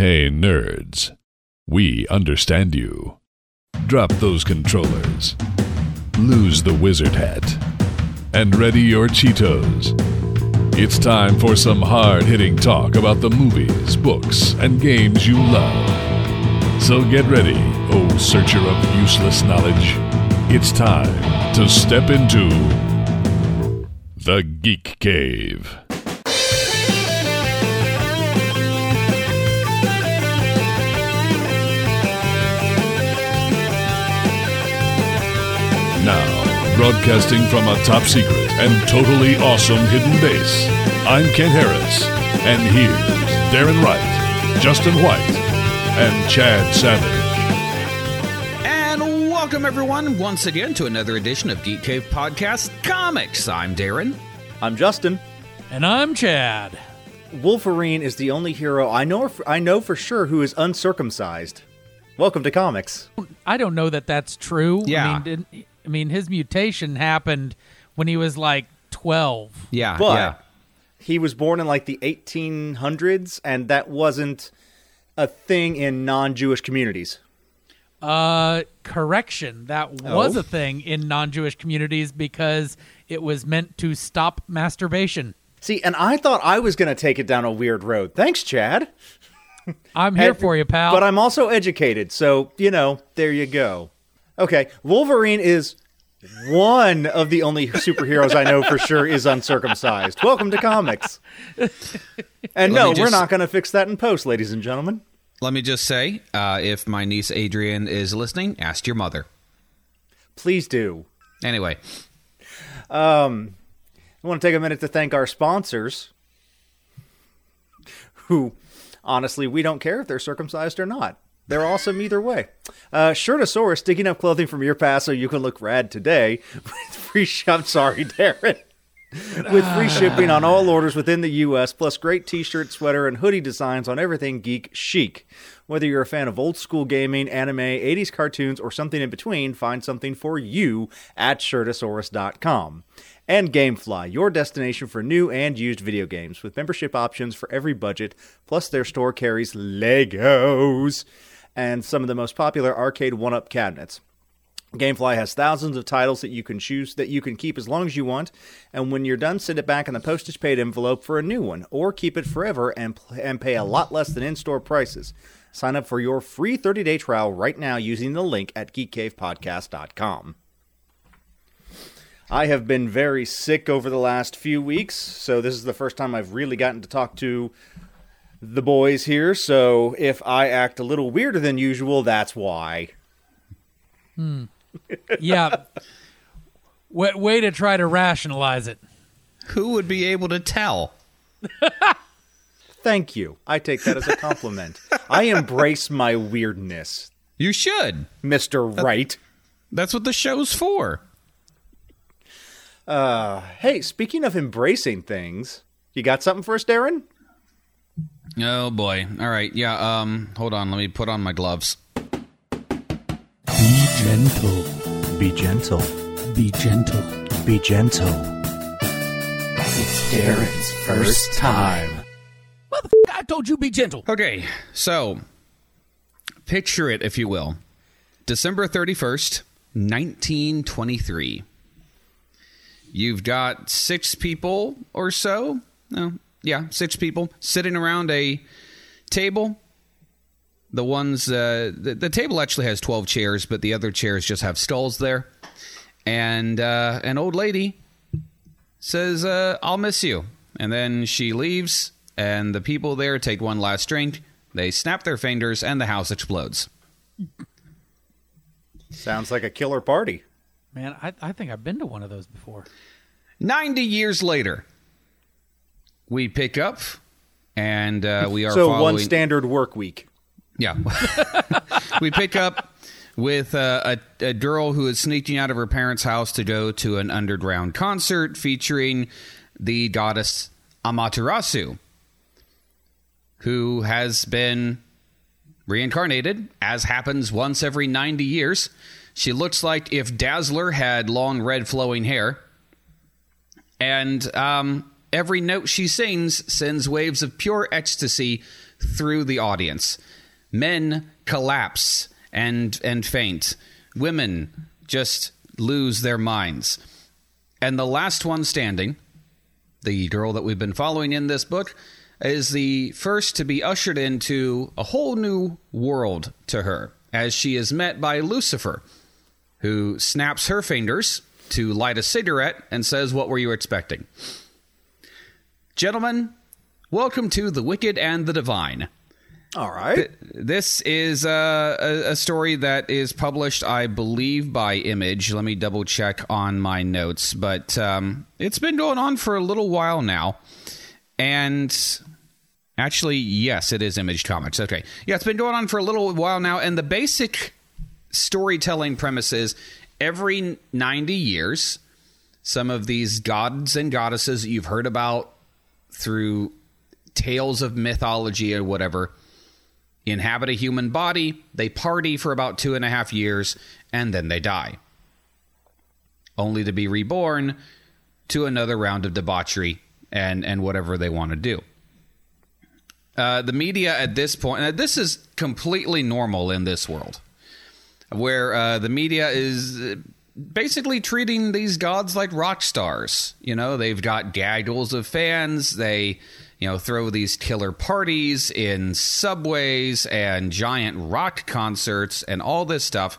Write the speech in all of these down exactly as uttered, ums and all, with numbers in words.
Hey, nerds. We understand you. Drop those controllers. Lose the wizard hat. And ready your Cheetos. It's time for some hard-hitting talk about the movies, books, and games you love. So get ready, oh searcher of useless knowledge. It's time to step into the Geek Cave. Now, broadcasting from a top secret and totally awesome hidden base, I'm Ken Harris, and here's Darren Wright, Justin White, and Chad Savage. And welcome everyone once again to another edition of Geek Cave Podcast Comics. I'm Darren. I'm Justin. And I'm Chad. Wolverine is the only hero I know I know for sure who is uncircumcised. Welcome to comics. I don't know that that's true. Yeah. I mean, didn't, I mean, his mutation happened when he was like twelve. Yeah, But yeah. he was born in like the eighteen hundreds, and that wasn't a thing in non-Jewish communities. Uh, correction. That was Oh. a thing in non-Jewish communities because it was meant to stop masturbation. See, and I thought I was going to take it down a weird road. Thanks, Chad. I'm here And- for you, pal. But I'm also educated, so, you know, there you go. Okay, Wolverine is one of the only superheroes I know for sure is uncircumcised. Welcome to comics. And Let no, me we're just- not going to fix that in post, ladies and gentlemen. Let me just say, uh, if my niece Adrian is listening, ask your mother. Please do. Anyway, Um, I want to take a minute to thank our sponsors, who, honestly, we don't care if they're circumcised or not. They're awesome either way. Uh, Shirtosaurus, digging up clothing from your past so you can look rad today. With free sh- I'm sorry, Darren. With free shipping on all orders within the U S, plus great t-shirt, sweater, and hoodie designs on everything geek chic. Whether you're a fan of old school gaming, anime, eighties cartoons, or something in between, find something for you at Shirtosaurus dot com. And Gamefly, your destination for new and used video games, with membership options for every budget, plus their store carries Legos and some of the most popular arcade one-up cabinets. Gamefly has thousands of titles that you can choose that you can keep as long as you want, and when you're done, send it back in the postage-paid envelope for a new one, or keep it forever and and pay a lot less than in-store prices. Sign up for your free thirty-day trial right now using the link at geek cave podcast dot com. I have been very sick over the last few weeks, so this is the first time I've really gotten to talk to the boys here, so if I act a little weirder than usual, that's why. yeah. Way, way to try to rationalize it. who would be able to tell? Thank you. I take that as a compliment. I embrace my weirdness, You should. Mister Wright. That's what the show's for. Uh, hey, speaking of embracing things, you got something for us, Darren? Oh, boy. All right. Yeah, um, hold on. Let me put on my gloves. Be gentle. Be gentle. Be gentle. Be gentle. It's Darren's first time. I told you be gentle. Okay, so picture it, if you will. December thirty-first, nineteen twenty-three. You've got six people or so. No, yeah, six people sitting around a table. The ones, uh, the, the table actually has twelve chairs, but the other chairs just have stalls there. And uh, an old lady says, uh, I'll miss you. And then she leaves, and the people there take one last drink. They snap their fingers, and the house explodes. Sounds like a killer party. Man, I, I think I've been to one of those before. ninety years later, we pick up, and uh, we are So following... one standard work week. Yeah. We pick up with uh, a, a girl who is sneaking out of her parents' house to go to an underground concert featuring the goddess Amaterasu, who has been reincarnated, as happens once every ninety years. She looks like if Dazzler had long red flowing hair. And um, every note she sings sends waves of pure ecstasy through the audience. Men collapse and and faint. Women just lose their minds. And the last one standing, the girl that we've been following in this book, is the first to be ushered into a whole new world to her, as she is met by Lucifer, who snaps her fingers to light a cigarette and says, "What were you expecting?" Gentlemen, welcome to The Wicked and the Divine. All right. Th- this is uh, a, a story that is published, I believe, by Image. Let me double check on my notes. But um, it's been going on for a little while now. And actually, yes, it is Image Comics. Okay. Yeah, it's been going on for a little while now. And the basic storytelling premise is every ninety years, some of these gods and goddesses that you've heard about through tales of mythology or whatever inhabit a human body, they party for about two and a half years, and then they die. Only to be reborn to another round of debauchery and, and whatever they want to do. Uh, the media at this point, and this is completely normal in this world, where uh, the media is basically treating these gods like rock stars. You know, they've got gaggles of fans, they... You know, throw these killer parties in subways and giant rock concerts and all this stuff.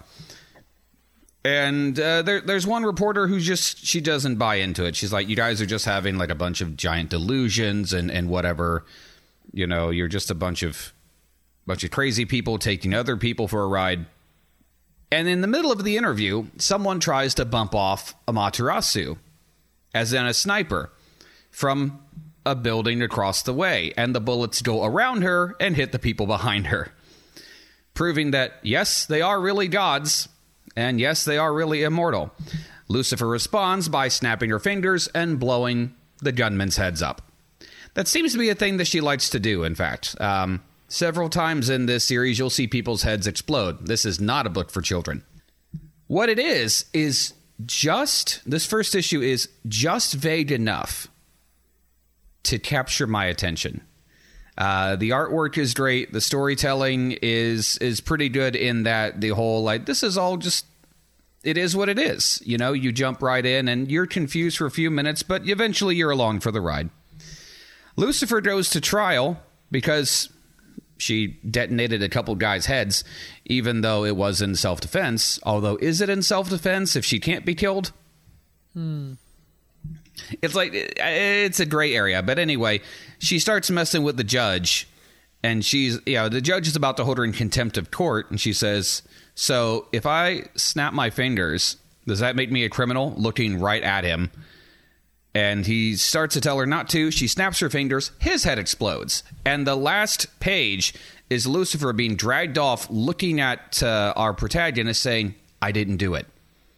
And uh, there, there's one reporter who just, she doesn't buy into it. She's like, you guys are just having like a bunch of giant delusions and, and whatever. You know, you're just a bunch of bunch of crazy people taking other people for a ride. And in the middle of the interview, someone tries to bump off Amaterasu, as in a sniper, from a building across the way, and the bullets go around her and hit the people behind her, proving that, yes, they are really gods, and yes, they are really immortal. Lucifer responds by snapping her fingers and blowing the gunmen's heads up. That seems to be a thing that she likes to do, in fact. Um, several times in this series, you'll see people's heads explode. This is not a book for children. What it is, is just, this first issue is just vague enough to capture my attention. Uh, the artwork is great. The storytelling is is pretty good in that the whole, like, this is all just, it is what it is. You know, you jump right in and you're confused for a few minutes, but eventually you're along for the ride. Lucifer goes to trial because she detonated a couple guys' heads, even though it was in self-defense. Although, is it in self-defense if she can't be killed? Hmm. It's like, it's a gray area. But anyway, she starts messing with the judge, and she's, you know, the judge is about to hold her in contempt of court, and she says, so if I snap my fingers, does that make me a criminal? Looking right at him. And he starts to tell her not to. She snaps her fingers. His head explodes. And the last page is Lucifer being dragged off, looking at uh, our protagonist saying, I didn't do it.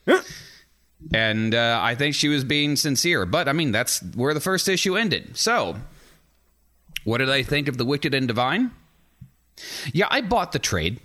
And uh, I think she was being sincere. But, I mean, that's where the first issue ended. So, what did I think of The Wicked and Divine? Yeah, I bought the trade.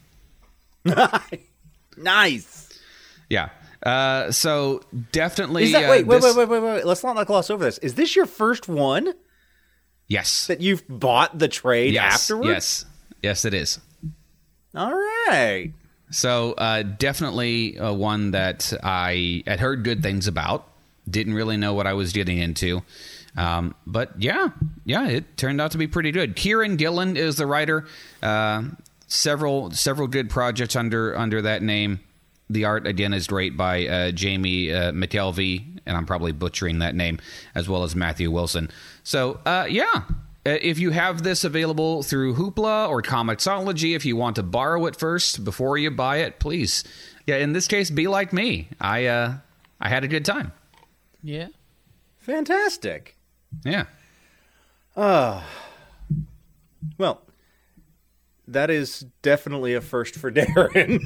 Nice. Yeah. Uh, so, definitely... Is that, uh, wait, wait, this, wait, wait, wait, wait. Let's not gloss over this. Is this your first one Yes. that you've bought the trade yes, afterwards? Yes. Yes, it is. All right. So uh, definitely uh, one that I had heard good things about. Didn't really know what I was getting into. Um, but yeah, yeah, it turned out to be pretty good. Kieran Gillen is the writer. Uh, several several good projects under under that name. The art, again, is great by uh, Jamie uh, McKelvey, and I'm probably butchering that name, as well as Matthew Wilson. So, uh, yeah. If you have this available through Hoopla or Comixology, if you want to borrow it first before you buy it, please. Yeah, in this case, be like me. I uh, I had a good time. Yeah. Fantastic. Yeah. Uh, well, that is definitely a first for Darren.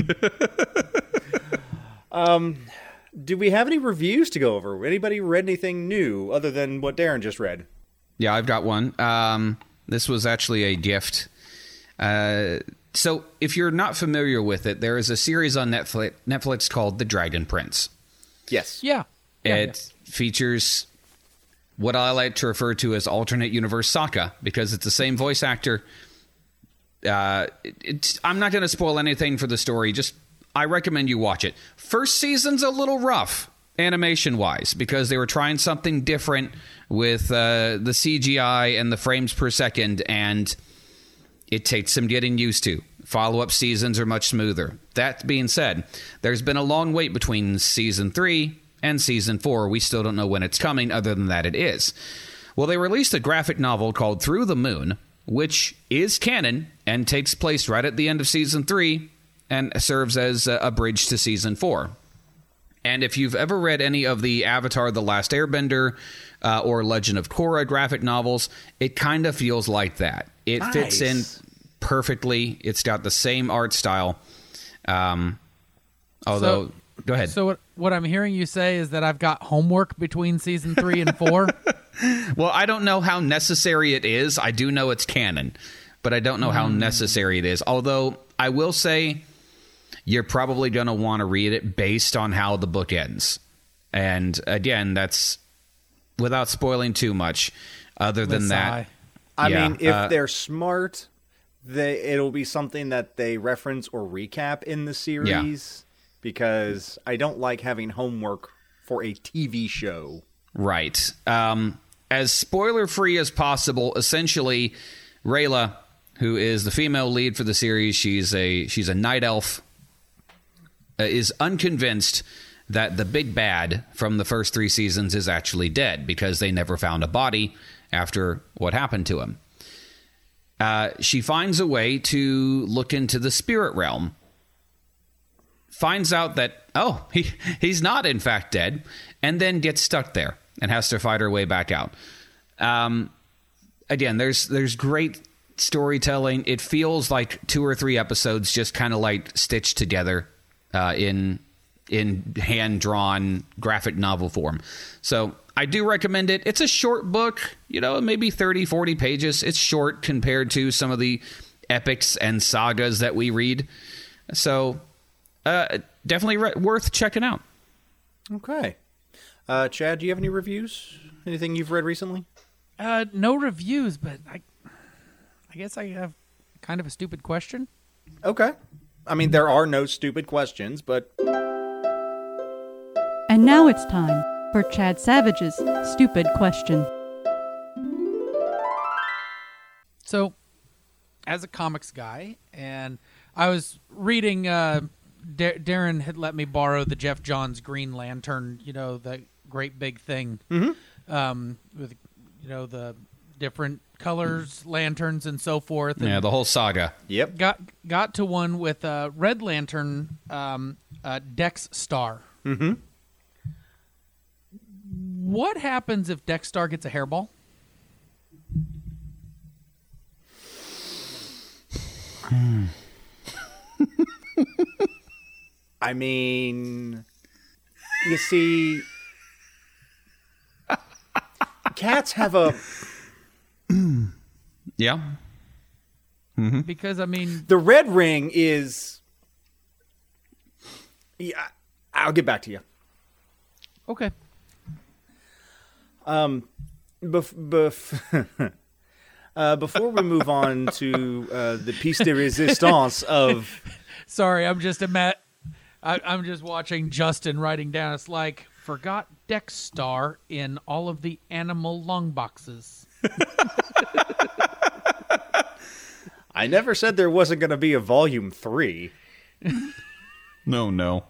um, do we have any reviews to go over? Anybody read anything new other than what Darren just read? Yeah, I've got one. Um, this was actually a gift. Uh, so if you're not familiar with it, there is a series on Netflix, Netflix called The Dragon Prince. Yes. Yeah. yeah it yeah. features what I like to refer to as alternate universe Sokka, because it's the same voice actor Uh, it, it's, I'm not going to spoil anything for the story. Just I recommend you watch it. First season's a little rough animation-wise because they were trying something different with uh, the C G I and the frames per second, and it takes some getting used to. Follow-up seasons are much smoother. That being said, there's been a long wait between season three and season four. We still don't know when it's coming, other than that it is. Well, they released a graphic novel called Through the Moon, which is canon and takes place right at the end of season three and serves as a bridge to season four. And if you've ever read any of the Avatar The Last Airbender uh, or Legend of Korra graphic novels, it kind of feels like that. It Nice. fits in perfectly. It's got the same art style. Um, although, So- go ahead. So what what I'm hearing you say is that I've got homework between season three and four. Well, I don't know how necessary it is. I do know it's canon, but I don't know how necessary it is. Although I will say you're probably going to want to read it based on how the book ends. And again, that's without spoiling too much. Other than that, I yeah, mean, if uh, they're smart, they it'll be something that they reference or recap in the series. Because I don't like having homework for a T V show. right. Um, as spoiler-free as possible, essentially, Rayla, who is the female lead for the series, she's a she's a night elf, uh, is unconvinced that the big bad from the first three seasons is actually dead because they never found a body after what happened to him. Uh, she finds a way to look into the spirit realm, finds out that, oh, he he's not in fact dead, and then gets stuck there and has to fight her way back out. Um, again, there's there's great storytelling. It feels like two or three episodes just kind of like stitched together uh, in in hand-drawn graphic novel form. So I do recommend it. It's a short book, you know, maybe thirty, forty pages. It's short compared to some of the epics and sagas that we read. So uh, definitely re- worth checking out. Okay. Uh, Chad, do you have any reviews? Anything you've read recently? Uh, no reviews, but I, I guess I have kind of a stupid question. Okay. I mean, there are no stupid questions, but... And now it's time for Chad Savage's Stupid Question. So, as a comics guy, and I was reading, uh, D- Darren had let me borrow the Jeff Johns Green Lantern, you know, the great big thing, mm-hmm. um, with, you know, the different colors, lanterns, and so forth. And Yeah, the whole saga. Yep. got got to one with a Red Lantern, um, uh, Dex Star. Mm-hmm. What happens if Dex Star gets a hairball? I mean... You see... Cats have a... Yeah. Because, I mean, The red ring is... Yeah, I'll get back to you. okay. Um, bef- bef- uh, before we move on to uh, the piece de resistance of... Sorry, I'm just a Matt. I, I'm just watching Justin writing down. It's like, forgot Dex Star in all of the animal lung boxes. I never said there wasn't going to be a volume three. No, no.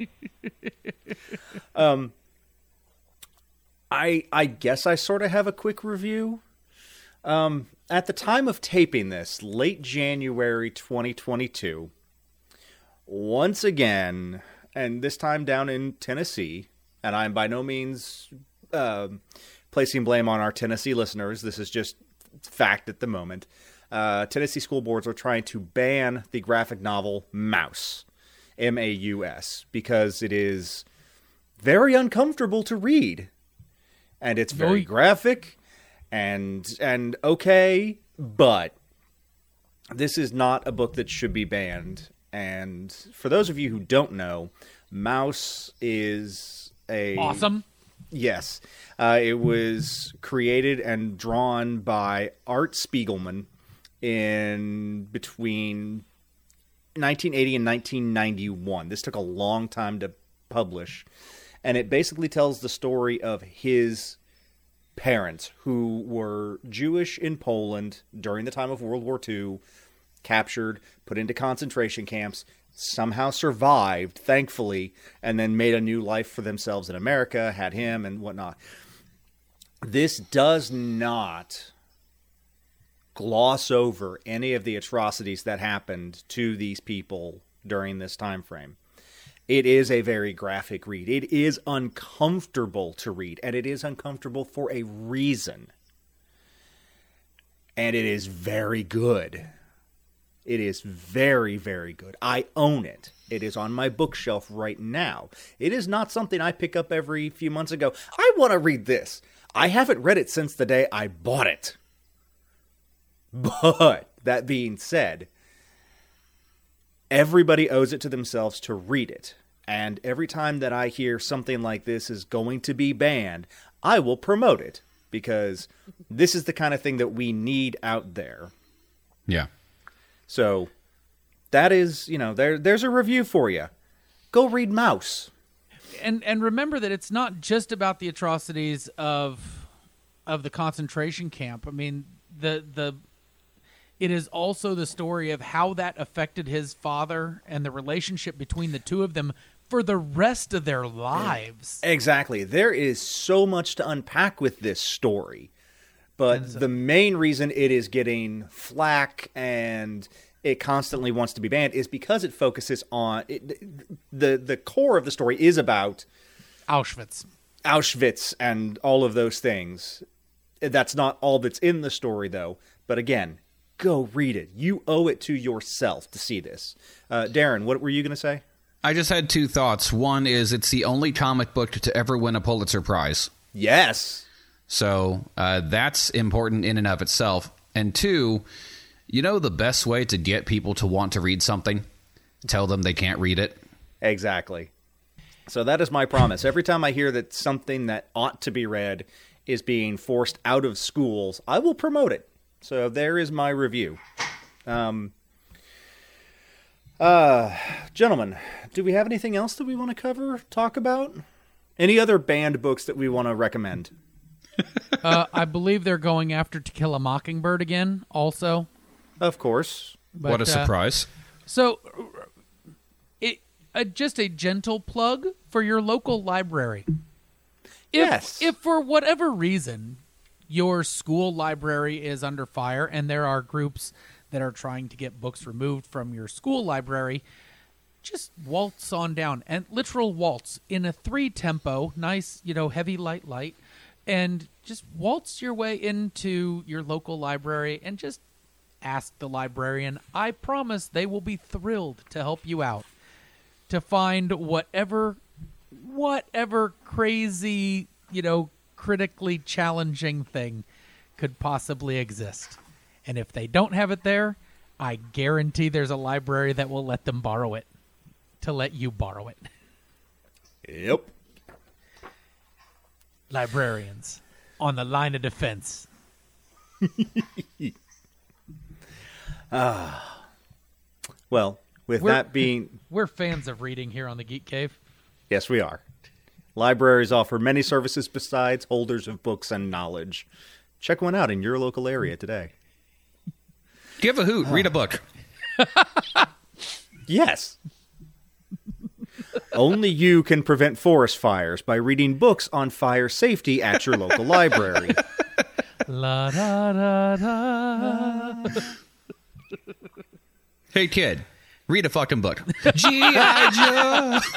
I I guess I sort of have a quick review. Um, at the time of taping this, late January twenty twenty-two, once again, and this time down in Tennessee, and I'm by no means um placing blame on our Tennessee listeners. This is just fact at the moment. Uh, Tennessee school boards are trying to ban the graphic novel Maus, M A U S, because it is very uncomfortable to read. And it's very Oy. graphic and and okay, but this is not a book that should be banned. And for those of you who don't know, Maus is a... Awesome. Yes. Uh, it was created and drawn by Art Spiegelman. in between nineteen eighty and nineteen ninety-one. This took a long time to publish. And it basically tells the story of his parents, who were Jewish in Poland during the time of World War Two, captured, put into concentration camps, somehow survived, thankfully, and then made a new life for themselves in America, had him and whatnot. This does not gloss over any of the atrocities that happened to these people during this time frame. It is a very graphic read. It is uncomfortable to read, and it is uncomfortable for a reason. And it is very good. It is very, very good. I own it. It is on my bookshelf right now. It is not something I pick up every few months ago. I want to read this. I haven't read it since the day I bought it. But, that being said, everybody owes it to themselves to read it. And every time that I hear something like this is going to be banned, I will promote it. Because this is the kind of thing that we need out there. Yeah. So, that is, you know, there. there's a review for you. Go read Mouse. And and remember that it's not just about the atrocities of of the concentration camp. I mean, the the it is also the story of how that affected his father and the relationship between the two of them for the rest of their lives. Exactly. There is so much to unpack with this story. But so, the main reason it is getting flack and it constantly wants to be banned is because it focuses on it, the the core of the story is about Auschwitz, Auschwitz, and all of those things. That's not all that's in the story, though. But again, go read it. You owe it to yourself to see this. Uh, Darren, what were you going to say? I just had two thoughts. One is it's the only comic book to ever win a Pulitzer Prize. Yes. So uh, that's important in and of itself. And two, you know the best way to get people to want to read something? Tell them they can't read it. Exactly. So that is my promise. Every time I hear that something that ought to be read is being forced out of schools, I will promote it. So there is my review. Um, uh, gentlemen, do we have anything else that we want to cover, talk about? Any other banned books that we want to recommend? uh, I believe they're going after To Kill a Mockingbird again, also. Of course. But, what a surprise. Uh, so, it uh, just a gentle plug for your local library. If, yes. If for whatever reason your school library is under fire and there are groups that are trying to get books removed from your school library, just waltz on down, and literal waltz in a three tempo, nice, you know, heavy, light, light, and just waltz your way into your local library and just ask the librarian. I promise they will be thrilled to help you out to find whatever, whatever crazy, you know, critically challenging thing could possibly exist. And if they don't have it there, I guarantee there's a library that will let them borrow it, to let you borrow it. Yep. Librarians on the line of defense. Ah. Well, with We're- that being... We're fans of reading here on the Geek Cave. Yes, we are. Libraries offer many services besides holders of books and knowledge. Check one out in your local area today. Give a hoot. Read a book. Yes. Only you can prevent forest fires by reading books on fire safety at your local library. La da da da. Hey, kid. Read a fucking book. G I. Joe.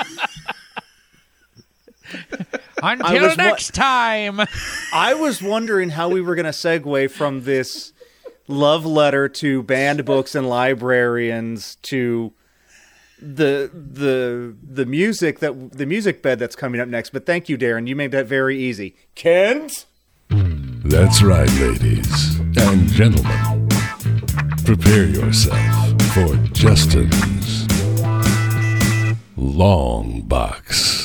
Until was next wa- time. I was wondering how we were going to segue from this love letter to banned books and librarians to the the the music that the music bed that's coming up next. But thank you, Darren. You made that very easy. Kent? That's right, ladies and gentlemen. Prepare yourself for Justin's Long Box.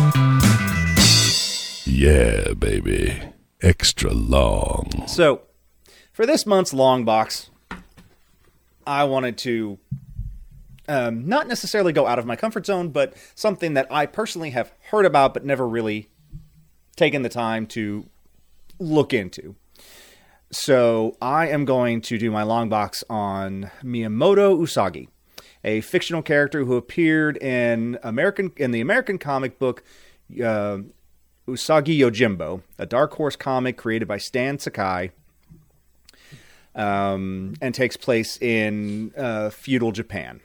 Yeah, baby. Extra long. So, for this month's long box, I wanted to um, not necessarily go out of my comfort zone, but something that I personally have heard about but never really taken the time to look into. So I am going to do my long box on Miyamoto Usagi, a fictional character who appeared in American in the American comic book uh, Usagi Yojimbo, a Dark Horse comic created by Stan Sakai, um, and takes place in uh, feudal Japan.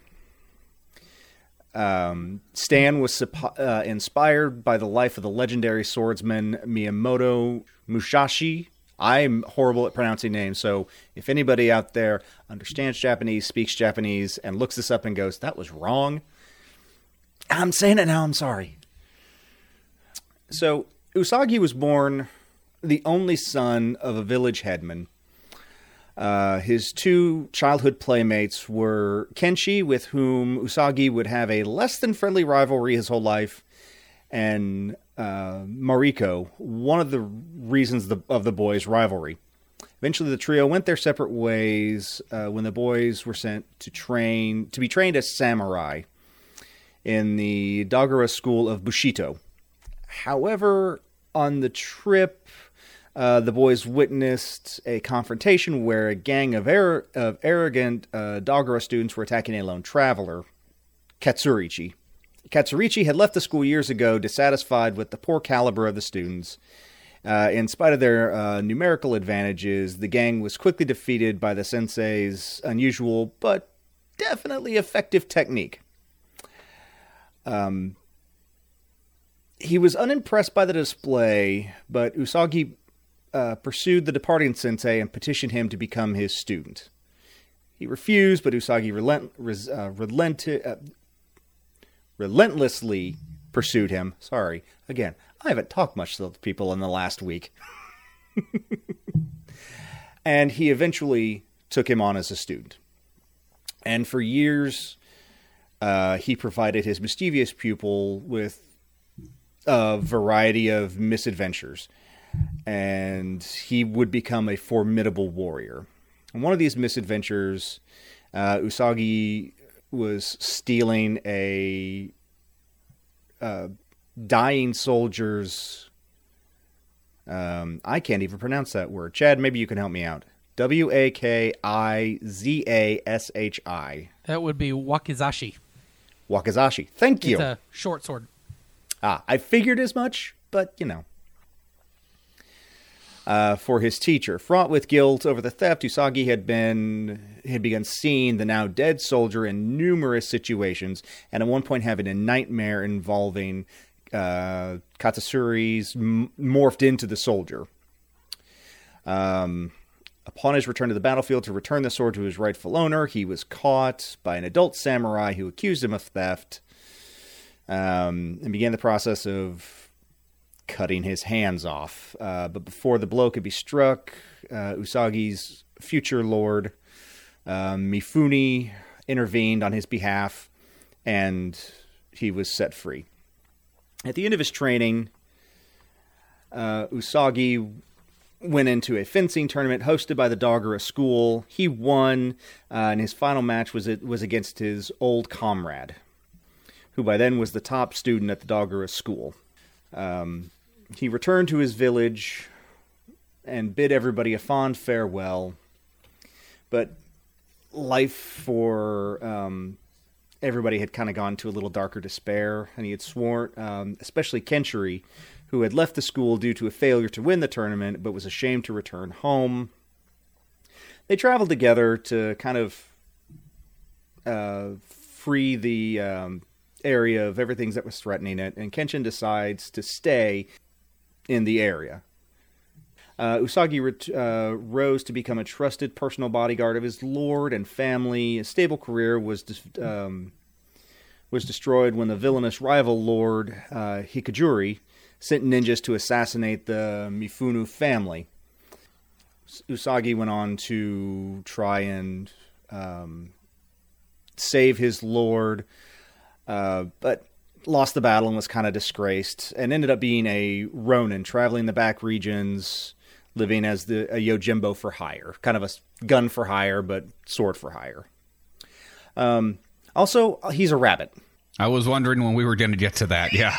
Um, Stan was uh, inspired by the life of the legendary swordsman Miyamoto Musashi. I'm horrible at pronouncing names, so if anybody out there understands Japanese, speaks Japanese, and looks this up and goes, that was wrong, I'm saying it now, I'm sorry. So, Usagi was born the only son of a village headman. Uh, his two childhood playmates were Kenshi, with whom Usagi would have a less-than-friendly rivalry his whole life, and uh, Mariko, one of the reasons the, of the boys' rivalry. Eventually, the trio went their separate ways uh, when the boys were sent to train to be trained as samurai in the Dagara school of Bushido. However, on the trip, uh, the boys witnessed a confrontation where a gang of, ar- of arrogant uh, Dagara students were attacking a lone traveler, Katsurichi. Katsurichi had left the school years ago, dissatisfied with the poor caliber of the students. Uh, in spite of their uh, numerical advantages, the gang was quickly defeated by the sensei's unusual but definitely effective technique. Um, he was unimpressed by the display, but Usagi uh, pursued the departing sensei and petitioned him to become his student. He refused, but Usagi relent, res, uh, relented... Uh, relentlessly pursued him. Sorry. Again, I haven't talked much to people in the last week. And he eventually took him on as a student. And for years, uh, he provided his mischievous pupil with a variety of misadventures. And he would become a formidable warrior. And one of these misadventures, uh, Usagi was stealing a uh, dying soldier's... Um, I can't even pronounce that word. Chad, maybe you can help me out. W A K I Z A S H I. That would be wakizashi. Wakizashi. Thank you. It's a short sword. Ah, I figured as much, but, you know. Uh, for his teacher. Fraught with guilt over the theft, Usagi had been had begun seeing the now dead soldier in numerous situations, and at one point having a nightmare involving uh, Katsuri's m- morphed into the soldier. Um, upon his return to the battlefield to return the sword to his rightful owner, he was caught by an adult samurai who accused him of theft, um, and began the process of cutting his hands off. Uh, but before the blow could be struck, uh, Usagi's future lord, uh, Mifune, intervened on his behalf, and he was set free. At the end of his training, uh, Usagi went into a fencing tournament hosted by the Dagara school. He won, uh, and his final match was, it, was against his old comrade, who by then was the top student at the Dagara school. Um, he returned to his village and bid everybody a fond farewell. But life for um, everybody had kind of gone to a little darker despair, and he had sworn, um, especially Kenshiri, who had left the school due to a failure to win the tournament, but was ashamed to return home. They traveled together to kind of uh, free the um, area of everything that was threatening it, and Kenshin decides to stay in the area. Uh, Usagi ret- uh, rose to become a trusted personal bodyguard of his lord and family. His stable career was de- um, was destroyed when the villainous rival lord uh, Hikajuri sent ninjas to assassinate the Mifune family. Usagi went on to try and um, save his lord, uh, but lost the battle and was kind of disgraced, and ended up being a Ronin, traveling the back regions, living as the a Yojimbo for hire. Kind of a gun for hire, but sword for hire. Um, also, he's a rabbit. I was wondering when we were going to get to that. Yeah.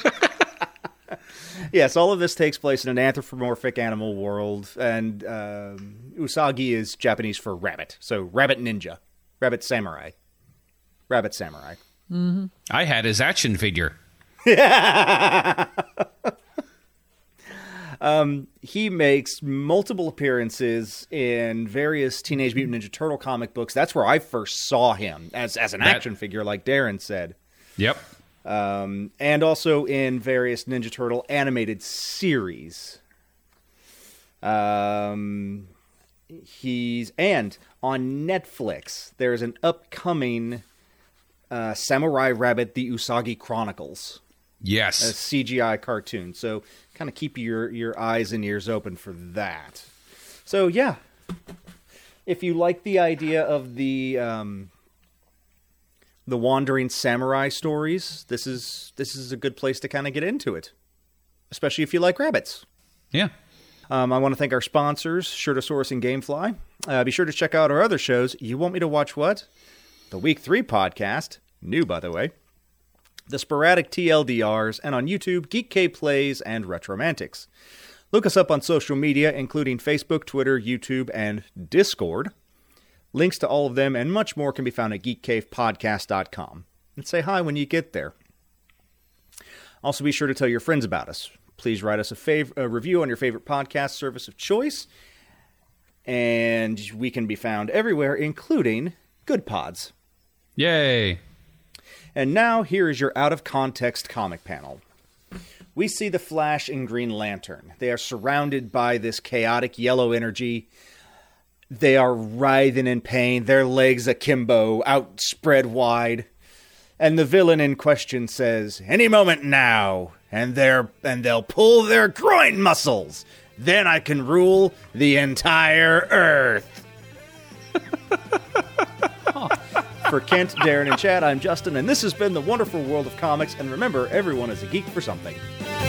Yes, all of this takes place in an anthropomorphic animal world, and um, Usagi is Japanese for rabbit. So, rabbit ninja, rabbit samurai, rabbit samurai. Mm-hmm. I had his action figure. um, he makes multiple appearances in various Teenage Mutant Ninja Turtle comic books. That's where I first saw him as as an That- action figure, like Darren said. Yep. Um, and also in various Ninja Turtle animated series. Um, he's and on Netflix there's an upcoming uh, Samurai Rabbit: The Usagi Chronicles, a Yes. C G I cartoon. So kind of keep your your eyes and ears open for that. So yeah, if you like the idea of the um, the wandering samurai stories, this is this is a good place to kind of get into it, especially if you like rabbits. Yeah. Um, I want to thank our sponsors, Shirtosaurus and Gamefly. Uh, be sure to check out our other shows. You Want Me to Watch What? The Week three podcast, new by the way, the sporadic T L D Rs, and on YouTube, Geek K Plays and Retromantics. Look us up on social media, including Facebook, Twitter, YouTube, and Discord. Links to all of them and much more can be found at geek cave podcast dot com. And say hi when you get there. Also, be sure to tell your friends about us. Please write us a, fav- a review on your favorite podcast service of choice. And we can be found everywhere, including Good Pods. Yay. And now, here is your out-of-context comic panel. We see the Flash and Green Lantern. They are surrounded by this chaotic yellow energy. They are writhing in pain, their legs akimbo, outspread wide. And the villain in question says, "Any moment now, and they're and they'll pull their groin muscles. Then I can rule the entire Earth." For Kent, Darren, and Chad, I'm Justin, and this has been the Wonderful World of Comics. And remember, everyone is a geek for something.